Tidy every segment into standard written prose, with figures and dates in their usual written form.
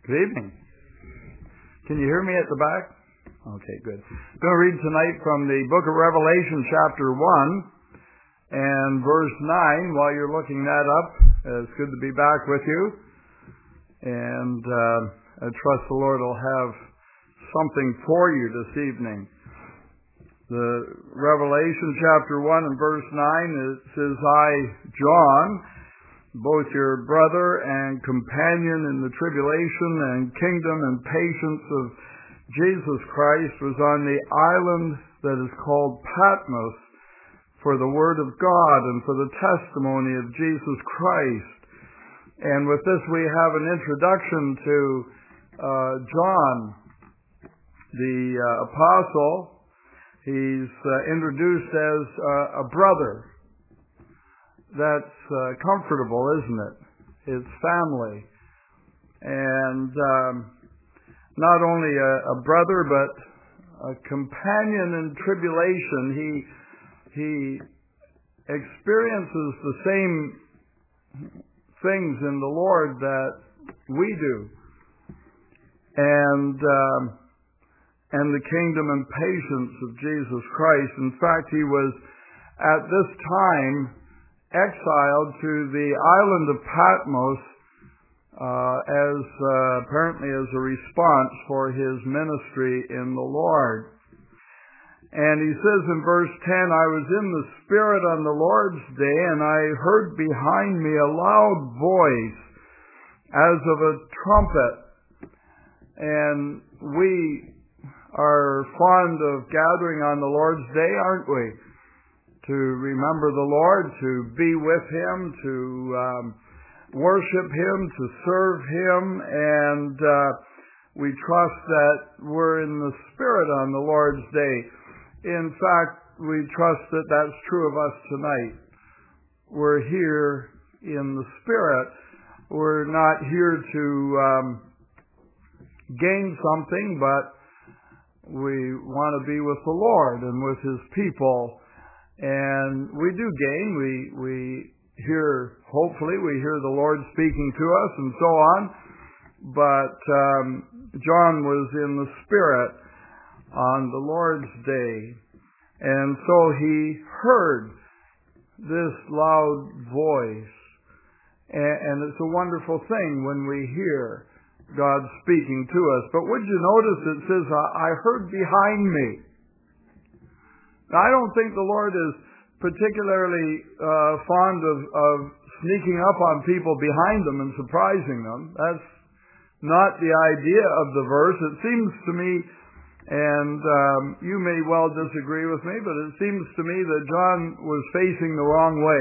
Good evening. Can you hear me at the back? Okay, good. I'm going to read tonight from the book of Revelation, chapter 1 and verse 9. While you're looking that up, it's good to be back with you. And I trust the Lord will have something for you this evening. The Revelation, chapter 1 and verse 9, it says, I, John, both your brother and companion in the tribulation and kingdom and patience of Jesus Christ, was on the island that is called Patmos for the word of God and for the testimony of Jesus Christ. And with this we have an introduction to John, the apostle. He's introduced as a brother. That's comfortable, isn't it? It's family. And not only a brother, but a companion in tribulation. He experiences the same things in the Lord that we do. And the kingdom and patience of Jesus Christ. In fact, he was at this time exiled to the island of Patmos apparently as a response for his ministry in the Lord. And he says in verse 10, I was in the Spirit on the Lord's day, and I heard behind me a loud voice as of a trumpet. And we are fond of gathering on the Lord's day, aren't we? To remember the Lord, to be with Him, to worship Him, to serve Him, and we trust that we're in the Spirit on the Lord's day. In fact, we trust that that's true of us tonight. We're here in the Spirit. We're not here to gain something, but we want to be with the Lord and with His people. And we do gain. We hear, hopefully, we hear the Lord speaking to us and so on. But John was in the Spirit on the Lord's day. And so he heard this loud voice. And it's a wonderful thing when we hear God speaking to us. But would you notice it says, I heard behind me. Now, I don't think the Lord is particularly fond of sneaking up on people behind them and surprising them. That's not the idea of the verse. It seems to me, and you may well disagree with me, but it seems to me that John was facing the wrong way.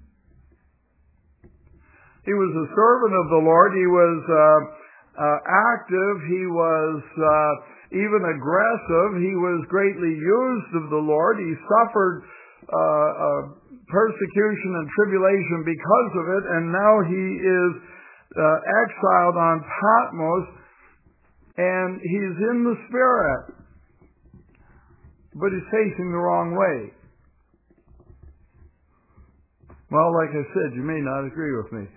He was a servant of the Lord. He was active. He was even aggressive. He was greatly used of the Lord. He suffered persecution and tribulation because of it, and now he is exiled on Patmos, and he's in the Spirit, but he's facing the wrong way. Well, like I said, you may not agree with me.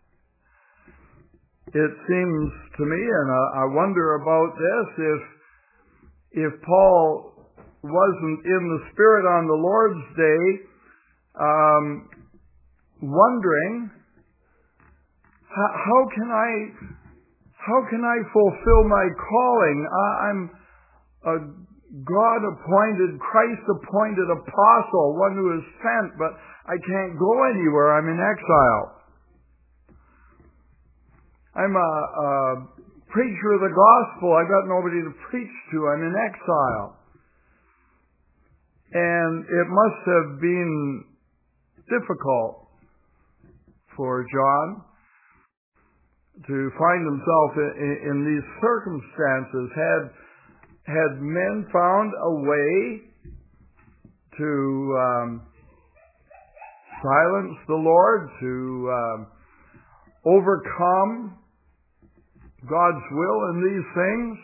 It seems to me, and I wonder about this, if Paul wasn't in the Spirit on the Lord's day, wondering, how can I fulfill my calling? I'm a God-appointed, Christ-appointed apostle, one who is sent, but I can't go anywhere. I'm in exile. I'm a preacher of the gospel. I've got nobody to preach to. I'm in exile. And it must have been difficult for John to find himself in these circumstances. Had men found a way to silence the Lord, to overcome God's will in these things?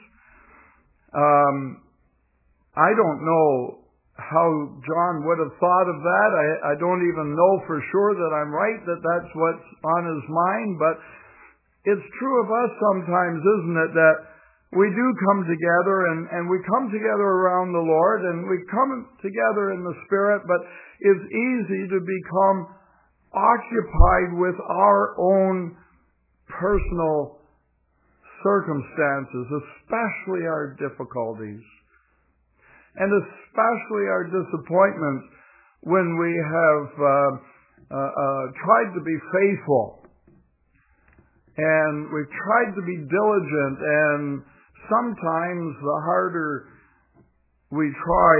I don't know how John would have thought of that. I don't even know for sure that I'm right, that that's what's on his mind, but It's true of us sometimes, isn't it, that we do come together and we come together around the Lord and we come together in the Spirit, but it's easy to become occupied with our own personal circumstances, especially our difficulties, and especially our disappointments when we have tried to be faithful and we've tried to be diligent, and sometimes the harder we try,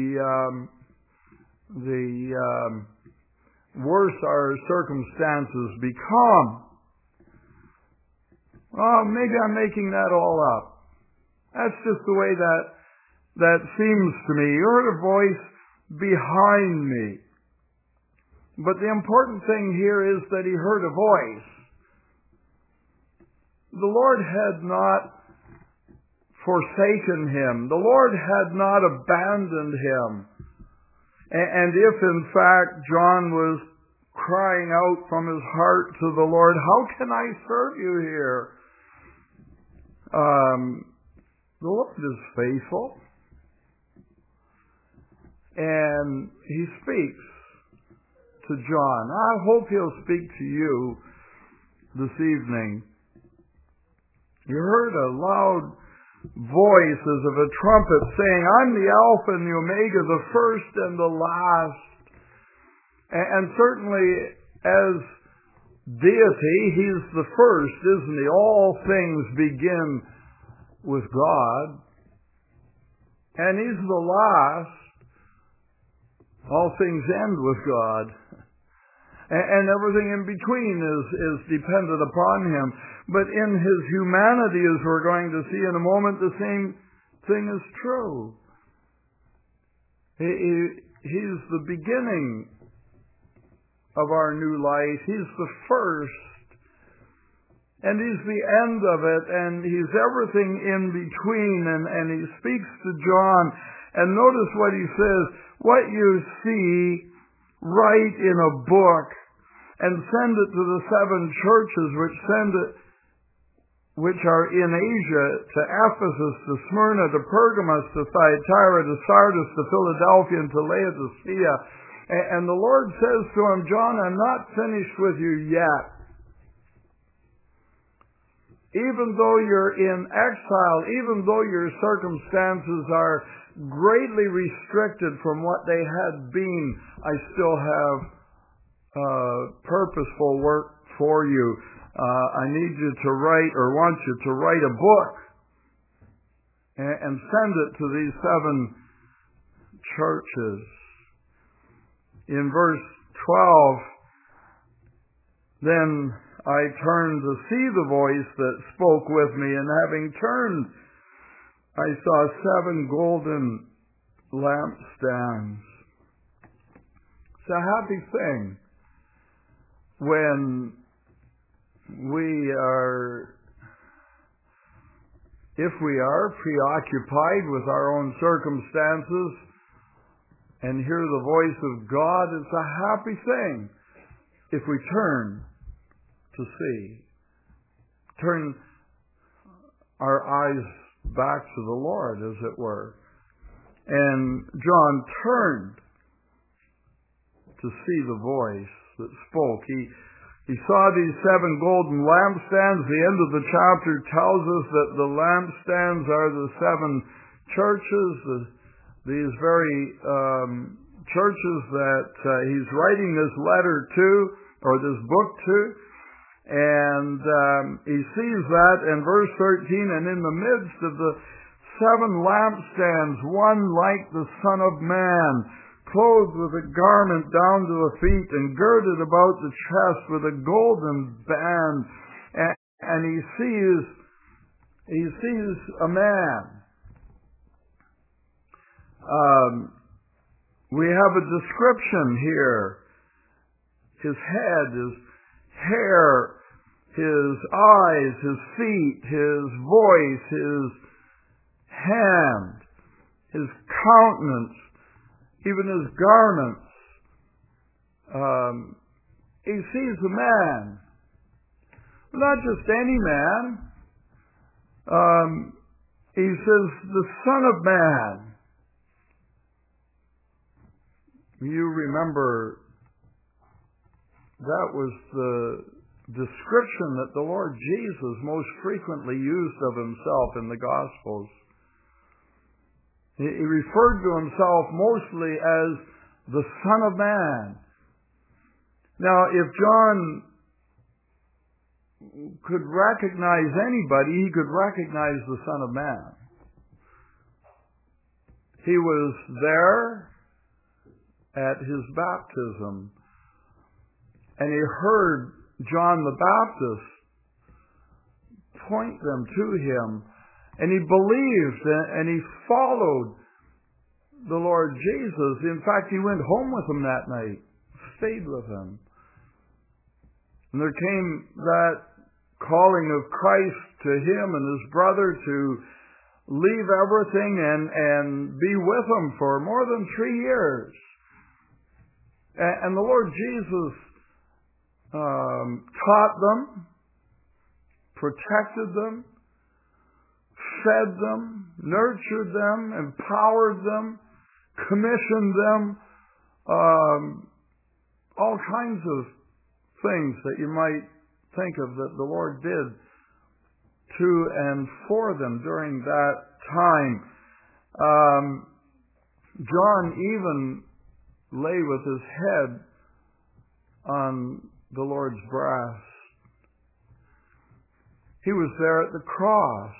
the worse our circumstances become. Oh, maybe I'm making that all up. That's just the way that seems to me. You heard a voice behind me. But the important thing here is that he heard a voice. The Lord had not forsaken him. The Lord had not abandoned him. And if in fact John was crying out from his heart to the Lord, how can I serve you here? The Lord is faithful. And he speaks to John. I hope he'll speak to you this evening. You heard a loud voice as of a trumpet saying, I'm the Alpha and the Omega, the first and the last. And certainly as deity, he's the first, isn't he? All things begin with God. And he's the last. All things end with God. And everything in between is dependent upon him. But in his humanity, as we're going to see in a moment, the same thing is true. He's the beginning of our new life. He's the first. And he's the end of it. And he's everything in between. And he speaks to John. And notice what he says. What you see, write in a book and send it to the 7 churches which are in Asia, to Ephesus, to Smyrna, to Pergamos, to Thyatira, to Sardis, to Philadelphia, and to Laodicea. And the Lord says to him, John, I'm not finished with you yet. Even though you're in exile, even though your circumstances are greatly restricted from what they had been, I still have purposeful work for you. I need you to write, or want you to write a book and send it to these 7 churches. In verse 12, then I turned to see the voice that spoke with me, and having turned, I saw 7 golden lampstands. It's a happy thing when if we are preoccupied with our own circumstances and hear the voice of God. It's a happy thing if we turn to see. Turn our eyes back to the Lord, as it were. And John turned to see the voice that spoke. He saw these 7 golden lampstands. The end of the chapter tells us that the lampstands are the 7 churches, these very churches that he's writing this letter to, or this book to. And he sees that in verse 13, and in the midst of the 7 lampstands, one like the Son of Man, clothed with a garment down to the feet and girded about the chest with a golden band. And he sees a man. We have a description here. His head, his hair, his eyes, his feet, his voice, his hand, his countenance, even his garments. He sees a man Not just any man. He says, the Son of Man. You remember that was the description that the Lord Jesus most frequently used of himself in the Gospels. He referred to himself mostly as the Son of Man. Now, if John could recognize anybody, he could recognize the Son of Man. He was there at his baptism, and he heard John the Baptist point them to him, and he believed and he followed the Lord Jesus. In fact, he went home with him that night, stayed with him. And there came that calling of Christ to him and his brother to leave everything and be with him for more than 3 years. And the Lord Jesus taught them, protected them, fed them, nurtured them, empowered them, commissioned them, all kinds of things that you might think of that the Lord did to and for them during that time. John even lay with his head on the Lord's breast. He was there at the cross.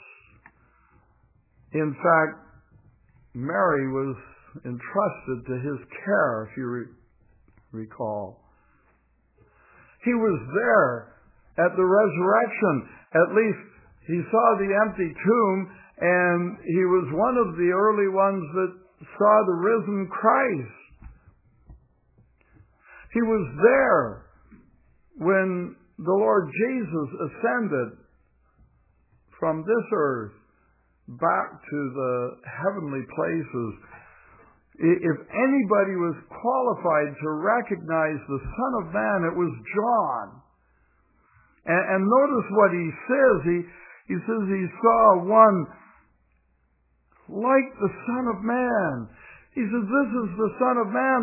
In fact, Mary was entrusted to his care, if you recall. He was there at the resurrection. At least he saw the empty tomb, and he was one of the early ones that saw the risen Christ. He was there when the Lord Jesus ascended from this earth back to the heavenly places. If anybody was qualified to recognize the Son of Man, it was John. And notice what he says. He says he saw one like the Son of Man. He says, this is the Son of Man,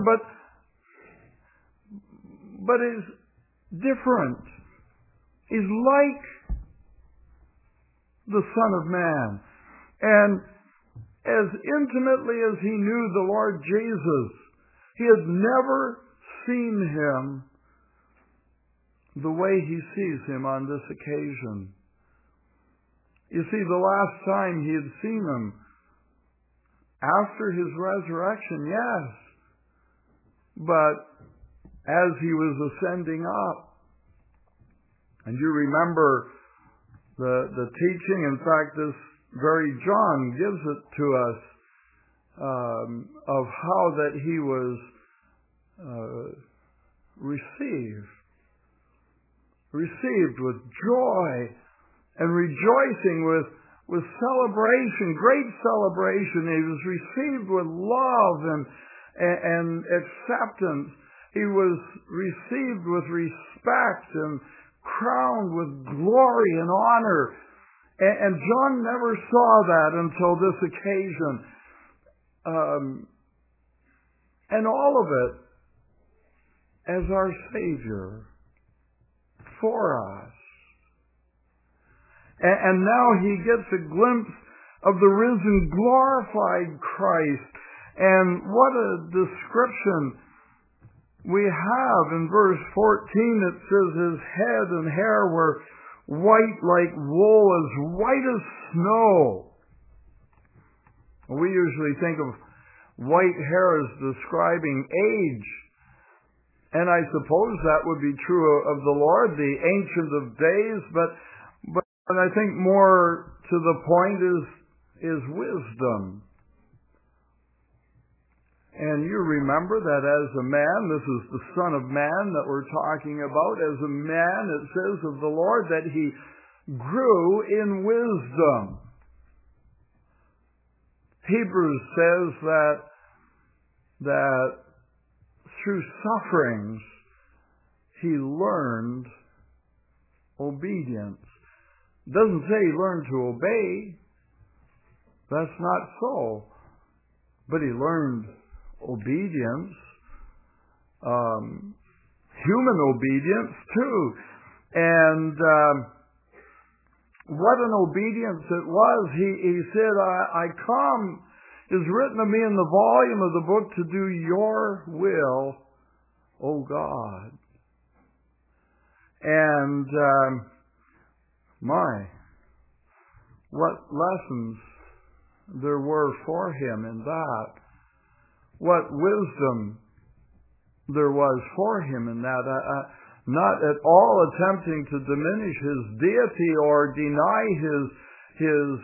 but is different. He's like the Son of Man. And as intimately as he knew the Lord Jesus, he had never seen him the way he sees him on this occasion. You see, the last time he had seen him after his resurrection, yes, but as he was ascending up. And you remember the teaching. In fact, this very John gives it to us of how that he was received with joy and rejoicing, with celebration, great celebration. He was received with love and acceptance. He was received with respect and crowned with glory and honor. And John never saw that until this occasion. And all of it as our Savior for us. And now he gets a glimpse of the risen, glorified Christ. And what a description we have in verse 14. It says his head and hair were white like wool, as white as snow. We usually think of white hair as describing age. And I suppose that would be true of the Lord, the Ancient of Days, but I think more to the point is wisdom. And you remember that as a man, this is the Son of Man that we're talking about, as a man, it says of the Lord that he grew in wisdom. Hebrews says that through sufferings he learned obedience. It doesn't say he learned to obey. That's not so. But he learned obedience, human obedience too. And what an obedience it was. He said, I come, is written of me in the volume of the book to do your will, O God. And what lessons there were for him in that. What wisdom there was for him in that. Not at all attempting to diminish his deity or deny his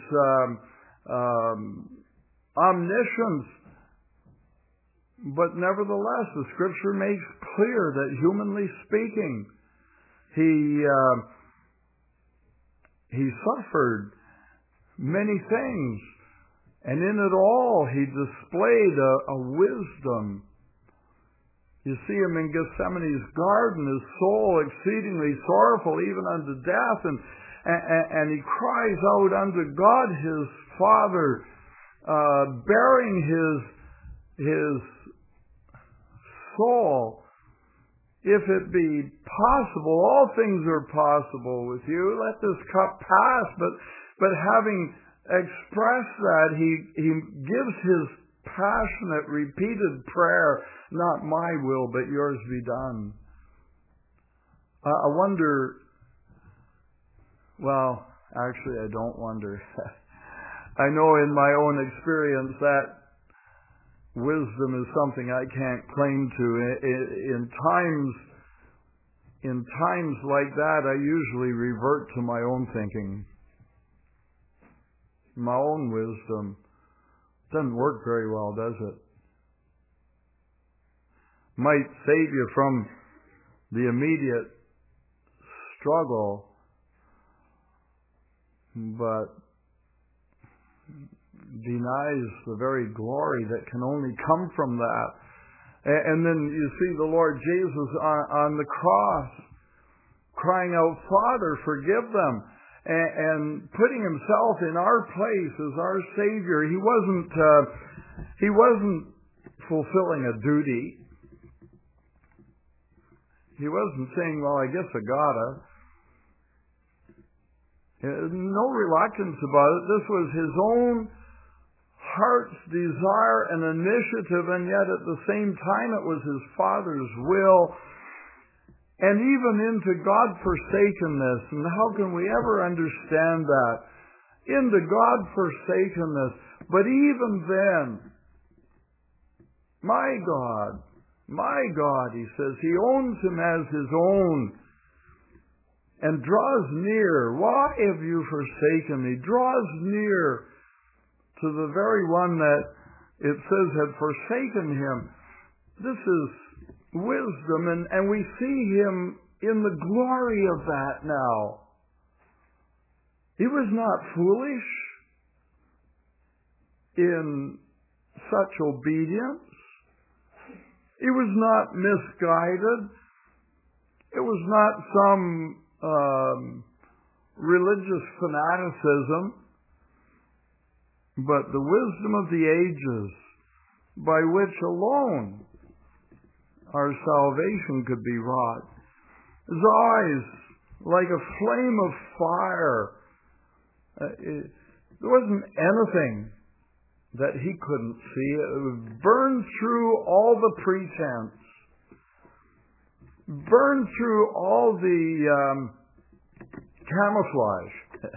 omniscience. But nevertheless, the Scripture makes clear that humanly speaking, he suffered many things. And in it all, he displayed a wisdom. You see him in Gethsemane's garden, his soul exceedingly sorrowful, even unto death. And he cries out unto God, his Father, bearing his soul. If it be possible, all things are possible with you. Let this cup pass. But having expressed that, he gives his passionate, repeated prayer, not my will, but yours be done. I wonder, well, actually I don't wonder. I know in my own experience that wisdom is something I can't claim to. In times like that, I usually revert to my own thinking. My own wisdom doesn't work very well, does it? Might save you from the immediate struggle, but denies the very glory that can only come from that. And then you see the Lord Jesus on the cross crying out, Father, forgive them. And putting himself in our place as our Savior. He wasn't fulfilling a duty. He wasn't saying, well, I guess I gotta. No reluctance about it. This was his own heart's desire and initiative, and yet at the same time it was his Father's will. And even into God-forsakenness. And how can we ever understand that? Into God-forsakenness. But even then, my God, he says, he owns him as his own and draws near. Why have you forsaken me? Draws near to the very one that it says had forsaken him. This is wisdom, and we see him in the glory of that now. He was not foolish in such obedience. He was not misguided. It was not some religious fanaticism, but the wisdom of the ages by which alone our salvation could be wrought. His eyes like a flame of fire. There wasn't anything that he couldn't see. It would burn through all the pretense. Burn through all the camouflage.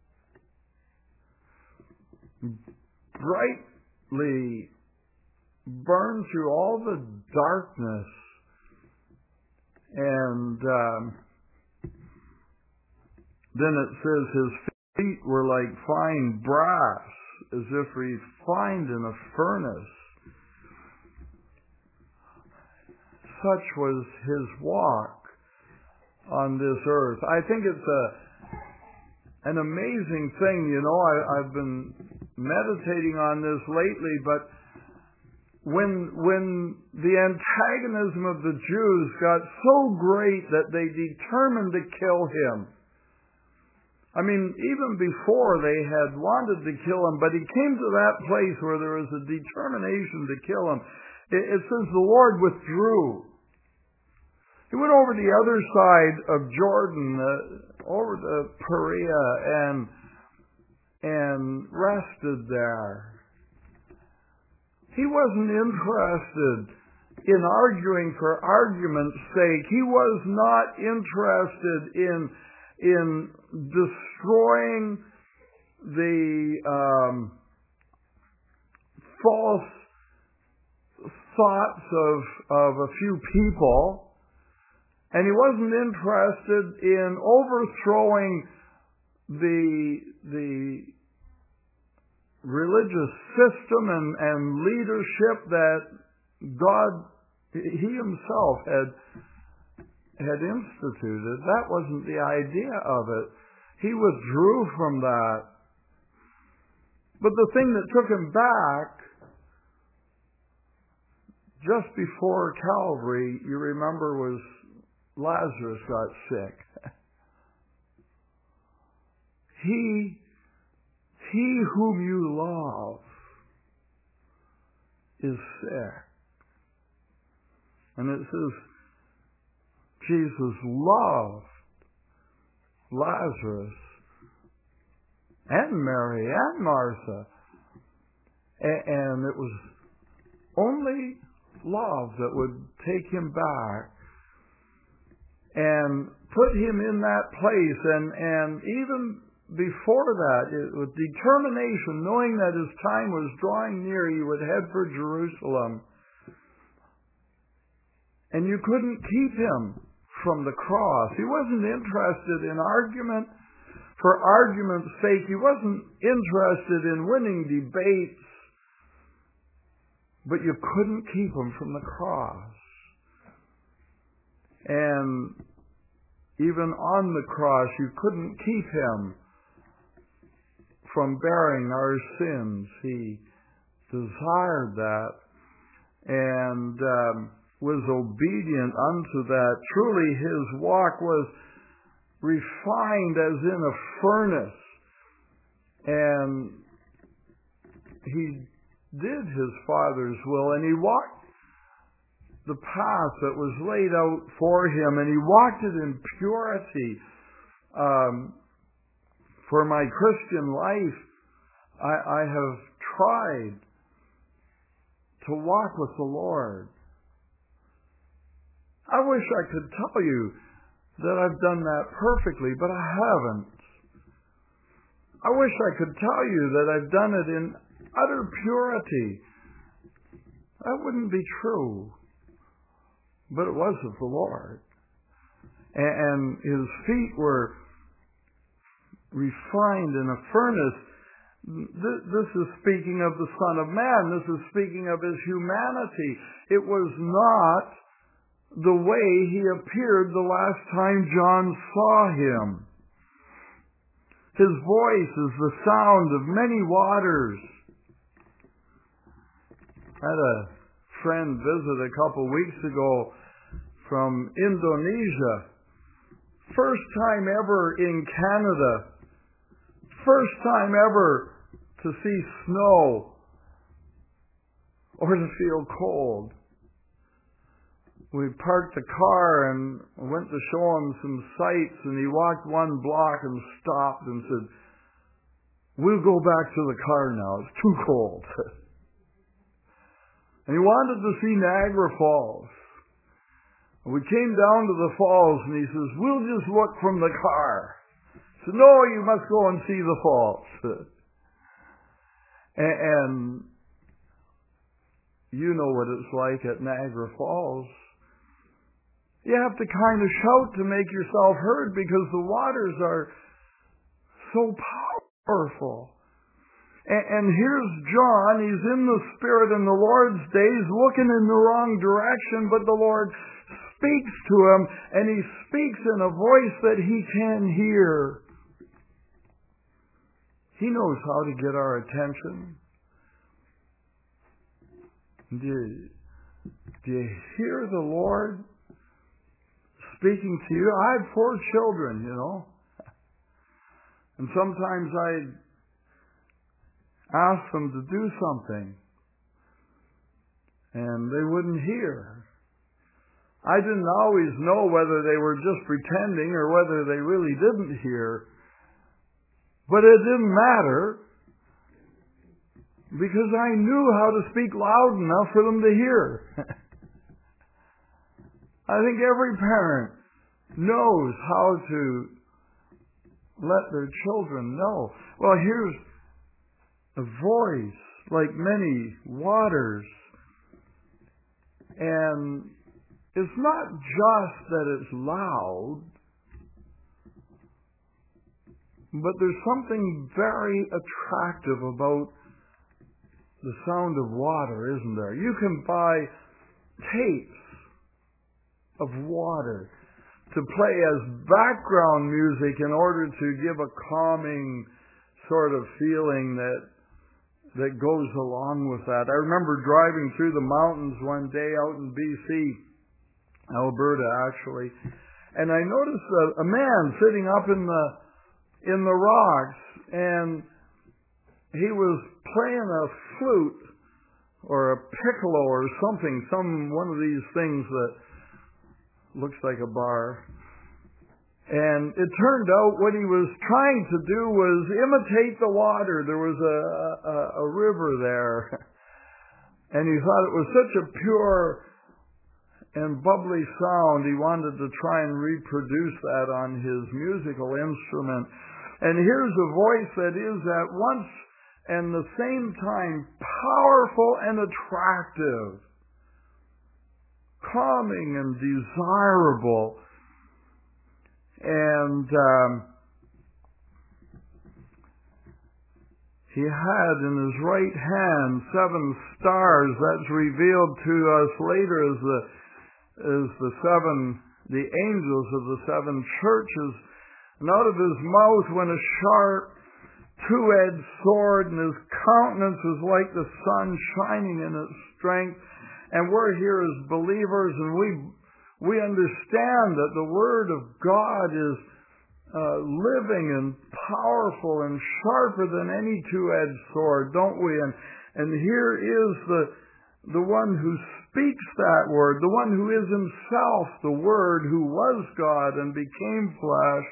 Brightly burn through all the darkness, and then it says his feet were like fine brass, as if refined in a furnace. Such was his walk on this earth. I think it's an amazing thing, you know. I've been meditating on this lately, but when the antagonism of the Jews got so great that they determined to kill him, I mean, even before they had wanted to kill him, but he came to that place where there was a determination to kill him. It says the Lord withdrew. He went over the other side of Jordan, over to Perea, and rested there. He wasn't interested in arguing for argument's sake. He was not interested in destroying the false thoughts of a few people, and he wasn't interested in overthrowing the religious system and leadership that God, He Himself had instituted. That wasn't the idea of it. He withdrew from that. But the thing that took him back, just before Calvary, you remember, was Lazarus got sick. He whom you love is sick. And it says Jesus loved Lazarus and Mary and Martha. And it was only love that would take him back and put him in that place. And even before that, with determination, knowing that his time was drawing near, he would head for Jerusalem. And you couldn't keep him from the cross. He wasn't interested in argument for argument's sake. He wasn't interested in winning debates. But you couldn't keep him from the cross. And even on the cross, you couldn't keep him from bearing our sins. He desired that and was obedient unto that. Truly, his walk was refined as in a furnace. And he did his Father's will, and he walked the path that was laid out for him, and he walked it in purity. For my Christian life, I have tried to walk with the Lord. I wish I could tell you that I've done that perfectly, but I haven't. I wish I could tell you that I've done it in utter purity. That wouldn't be true. But it was of the Lord. And his feet were refined in a furnace. This is speaking of the Son of Man. This is speaking of his humanity. It was not the way he appeared the last time John saw him. His voice is the sound of many waters. I had a friend visit a couple weeks ago from Indonesia. First time ever in Canada. First time ever to see snow or to feel cold. We parked the car and went to show him some sights, and he walked one block and stopped and said, "We'll go back to the car now. It's too cold." And he wanted to see Niagara Falls. We came down to the falls, and he says, "We'll just look from the car." I said, "No, you must go and see the falls." And you know what it's like at Niagara Falls. You have to kind of shout to make yourself heard because the waters are so powerful. And here's John. He's in the Spirit in the Lord's days, looking in the wrong direction, but the Lord speaks to him, and he speaks in a voice that he can hear. He knows how to get our attention. Do you hear the Lord speaking to you? I have 4 children, And sometimes I'd ask them to do something, and they wouldn't hear. I didn't always know whether they were just pretending or whether they really didn't hear. But it didn't matter, because I knew how to speak loud enough for them to hear. I think every parent knows how to let their children know. Well, here's a voice like many waters. And it's not just that it's loud, but there's something very attractive about the sound of water, isn't there? You can buy tapes of water to play as background music in order to give a calming sort of feeling that goes along with that. I remember driving through the mountains one day out in BC, Alberta actually, and I noticed a man sitting up in the rocks, and he was playing a flute or a piccolo or something, one of these things that looks like a bar. And it turned out what he was trying to do was imitate the water. There was a river there. And he thought it was such a pure and bubbly sound, he wanted to try and reproduce that on his musical instrument. And here's a voice that is at once and the same time powerful and attractive, calming and desirable. And he had in his right hand 7 stars. That's revealed to us later as the angels of the 7 churches. And out of his mouth went a sharp, 2-edged sword, and his countenance was like the sun shining in its strength. And we're here as believers, and we understand that the Word of God is living and powerful and sharper than any 2-edged sword, don't we? And here is the one who speaks that Word, the one who is himself the Word, who was God and became flesh.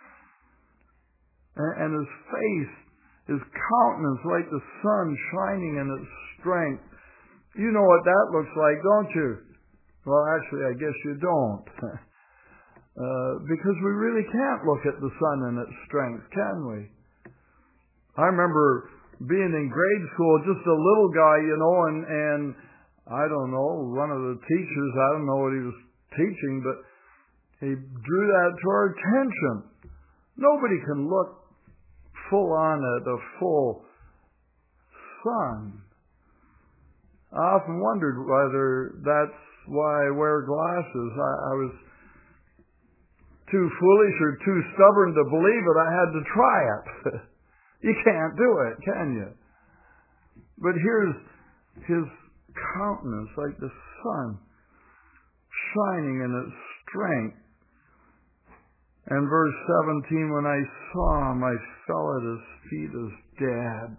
And his face, his countenance like the sun shining in its strength. You know what that looks like, don't you? Well, actually, I guess you don't. Because we really can't look at the sun in its strength, can we? I remember being in grade school, just a little guy, and I don't know, one of the teachers, I don't know what he was teaching, but he drew that to our attention. Nobody can look full on at the full sun. I often wondered whether that's why I wear glasses. I was too foolish or too stubborn to believe it. I had to try it. You can't do it, can you? But here's his countenance like the sun shining in its strength. And verse 17, when I saw him, I fell at his feet as dead.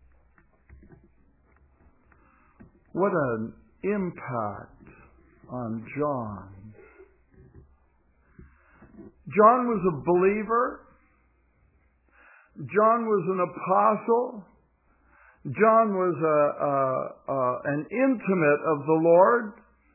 What an impact on John. John was a believer. John was an apostle. John was an intimate of the Lord.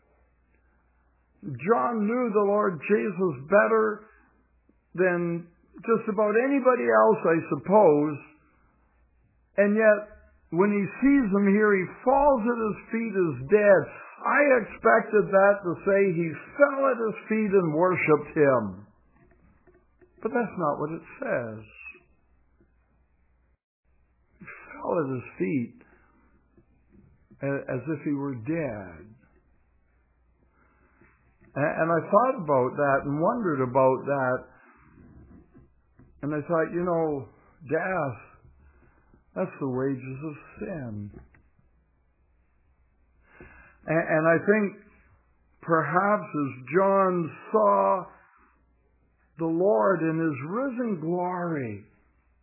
John knew the Lord Jesus better than just about anybody else, I suppose. And yet, when he sees him here, he falls at his feet as dead. I expected that to say he fell at his feet and worshipped him. But that's not what it says. He fell at his feet as if he were dead. And I thought about that and wondered about that. And I thought, death, that's the wages of sin. And I think perhaps as John saw the Lord in his risen glory,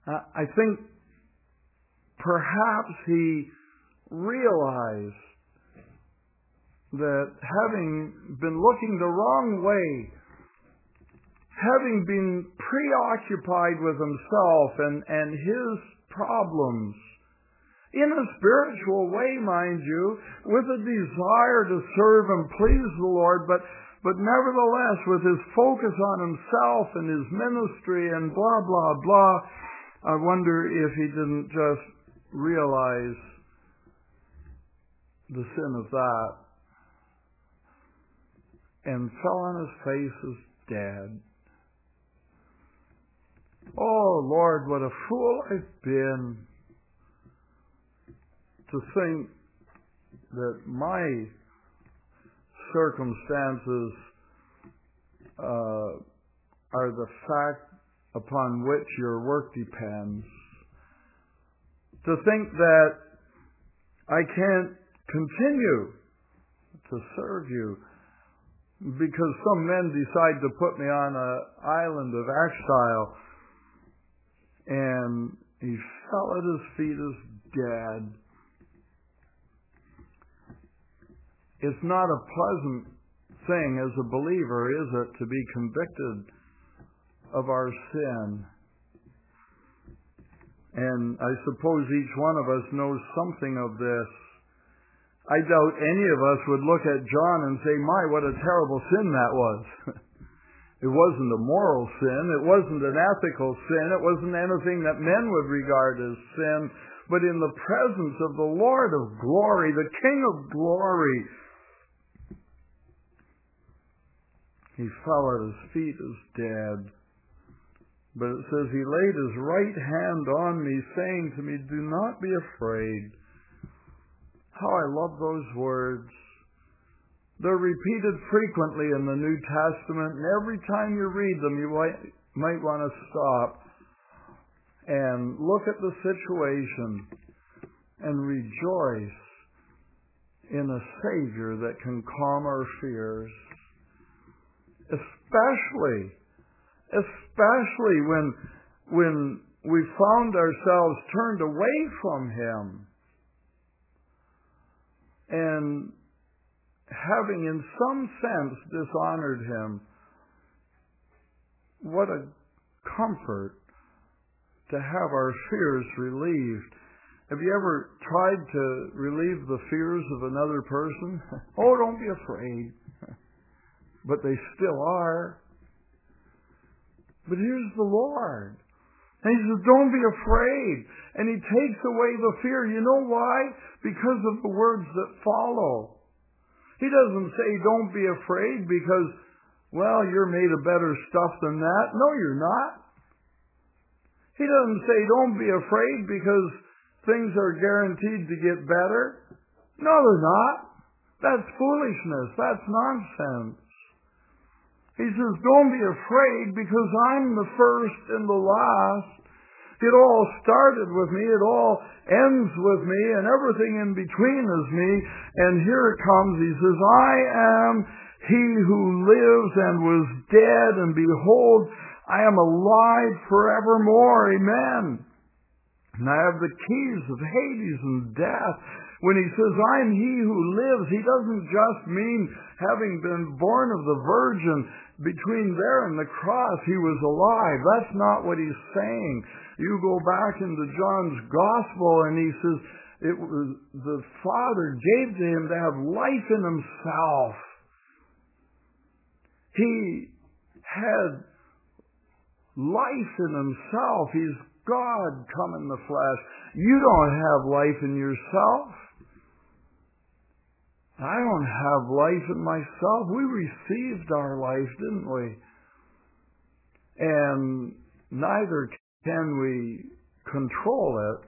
I think perhaps he realized that having been looking the wrong way, having been preoccupied with himself and his problems, in a spiritual way, mind you, with a desire to serve and please the Lord, but nevertheless with his focus on himself and his ministry and blah, blah, blah, I wonder if he didn't just realize the sin of that and fell on his face as dead. Oh, Lord, what a fool I've been to think that my circumstances are the fact upon which your work depends. To think that I can't continue to serve you because some men decide to put me on an island of exile. And he fell at his feet as dead. It's not a pleasant thing as a believer, is it, to be convicted of our sin. And I suppose each one of us knows something of this. I doubt any of us would look at John and say, my, what a terrible sin that was. It wasn't a moral sin. It wasn't an ethical sin. It wasn't anything that men would regard as sin. But in the presence of the Lord of glory, the King of glory, he fell at his feet as dead. But it says he laid his right hand on me, saying to me, do not be afraid. How I love those words. They're repeated frequently in the New Testament, and every time you read them, you might want to stop and look at the situation and rejoice in a Savior that can calm our fears. Especially when we found ourselves turned away from Him and having in some sense dishonored Him. What a comfort to have our fears relieved. Have you ever tried to relieve the fears of another person? Oh, don't be afraid. But they still are. But here's the Lord. And He says, don't be afraid. And He takes away the fear. You know why? Because of the words that follow. He doesn't say, don't be afraid because, well, you're made of better stuff than that. No, you're not. He doesn't say, don't be afraid because things are guaranteed to get better. No, they're not. That's foolishness. That's nonsense. He says, don't be afraid because I'm the first and the last. It all started with me. It all ends with me. And everything in between is me. And here it comes. He says, I am He who lives and was dead. And behold, I am alive forevermore. Amen. And I have the keys of Hades and death. When He says, I'm He who lives, He doesn't just mean having been born of the Virgin. Between there and the cross, He was alive. That's not what He's saying. You go back into John's Gospel and he says, it was the Father gave to Him to have life in Himself. He had life in Himself. He's God come in the flesh. You don't have life in yourself. I don't have life in myself. We received our life, didn't we? And neither can we control it,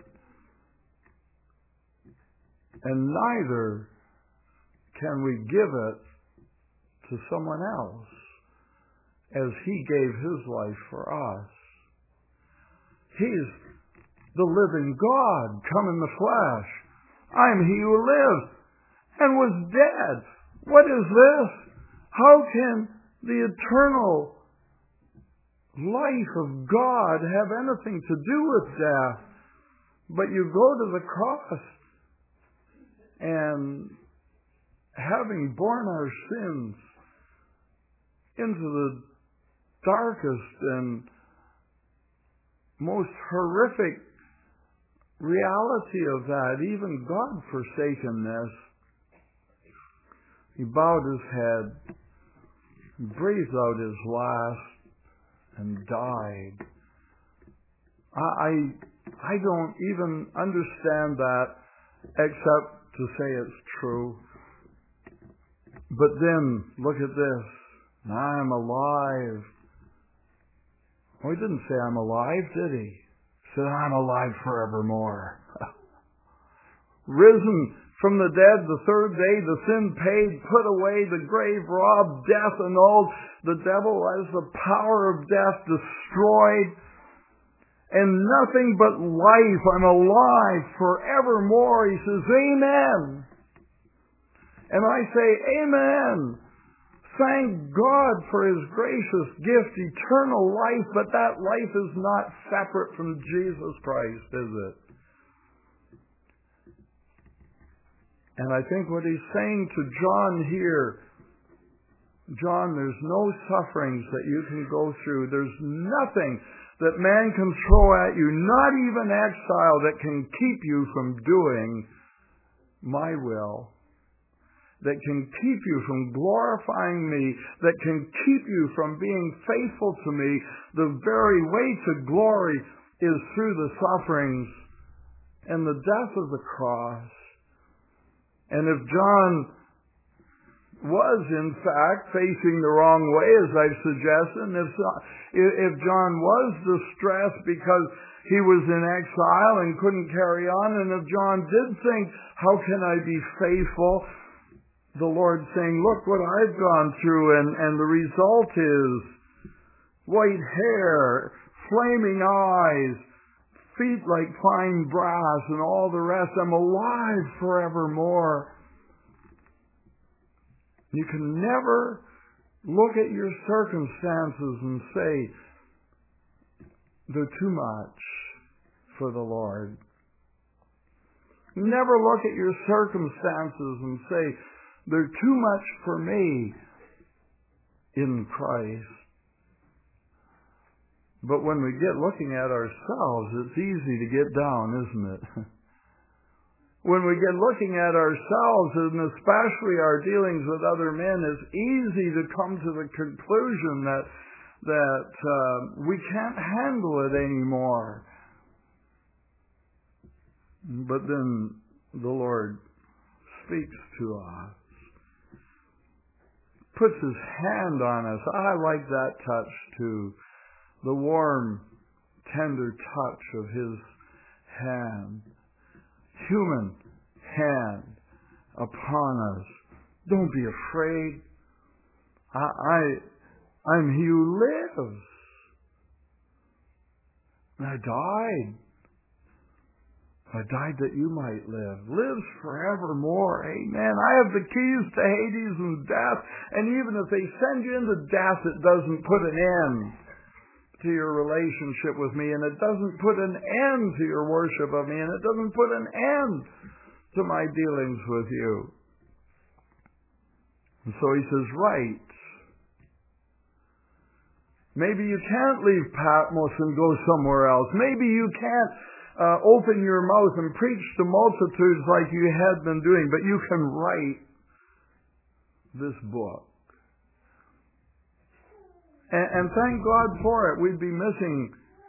and neither can we give it to someone else as He gave His life for us. He's the living God come in the flesh. I'm He who lives and was dead. What is this? How can the eternal life of God have anything to do with death? But you go to the cross, and having borne our sins into the darkest and most horrific reality of that, even God-forsakenness, he bowed his head, breathed out his last, and died. I don't even understand that except to say it's true. But then, look at this. I'm alive. Oh, he didn't say I'm alive, did he? He said, I'm alive forevermore. Risen from the dead the third day, the sin paid, put away, the grave robbed, death annulled, the devil as the power of death destroyed, and nothing but life. I'm alive forevermore. He says, amen. And I say, amen. Thank God for his gracious gift, eternal life, but that life is not separate from Jesus Christ, is it? And I think what he's saying to John here, John, there's no sufferings that you can go through. There's nothing that man can throw at you, not even exile, that can keep you from doing my will, that can keep you from glorifying me, that can keep you from being faithful to me. The very way to glory is through the sufferings and the death of the cross. And if John was, in fact, facing the wrong way, as I've suggested, and if John was distressed because he was in exile and couldn't carry on, and if John did think, how can I be faithful? The Lord saying, look what I've gone through, and the result is white hair, flaming eyes, feet like fine brass, and all the rest. I'm alive forevermore. You can never look at your circumstances and say, they're too much for the Lord. Never look at your circumstances and say, they're too much for me in Christ. But when we get looking at ourselves, it's easy to get down, isn't it? When we get looking at ourselves, and especially our dealings with other men, it's easy to come to the conclusion that we can't handle it anymore. But then the Lord speaks to us, puts his hand on us. I like that touch too. The warm, tender touch of his hand. Human hand upon us. Don't be afraid. I'm he who lives. I died. I died that you might live. Lives forevermore. Amen. I have the keys to Hades and death. And even if they send you into death, it doesn't put an end to your relationship with me, and it doesn't put an end to your worship of me, and it doesn't put an end to my dealings with you. And so he says, right. Maybe you can't leave Patmos and go somewhere else. Maybe you can't open your mouth and preach to multitudes like you had been doing, but you can write this book. And thank God for it. We'd be missing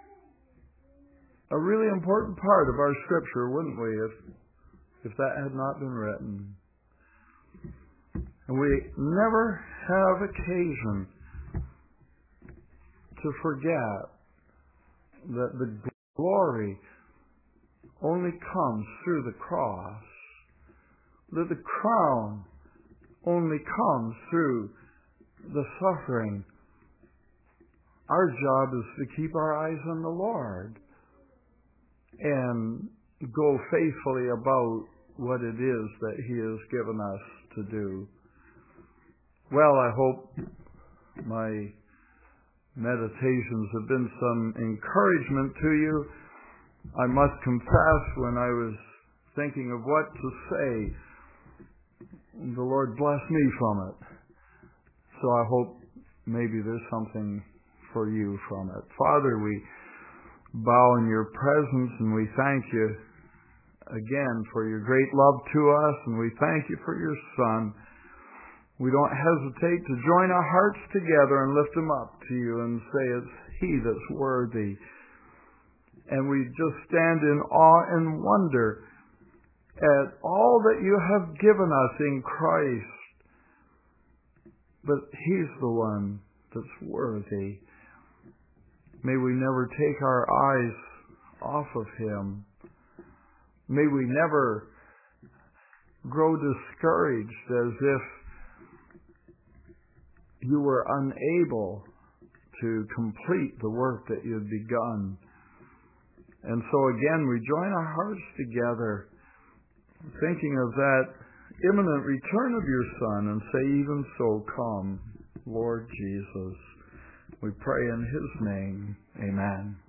a really important part of our Scripture, wouldn't we, if that had not been written. And we never have occasion to forget that the glory only comes through the cross, that the crown only comes through the suffering. Our job is to keep our eyes on the Lord and go faithfully about what it is that he has given us to do. Well, I hope my meditations have been some encouragement to you. I must confess, when I was thinking of what to say, the Lord blessed me from it. So I hope maybe there's something for you from it. Father, we bow in your presence and we thank you again for your great love to us, and we thank you for your Son. We don't hesitate to join our hearts together and lift him up to you and say it's he that's worthy. And we just stand in awe and wonder at all that you have given us in Christ. But he's the one that's worthy. May we never take our eyes off of him. May we never grow discouraged as if you were unable to complete the work that you'd begun. And so again, we join our hearts together, thinking of that imminent return of your Son, and say, even so, come, Lord Jesus. We pray in his name. Amen.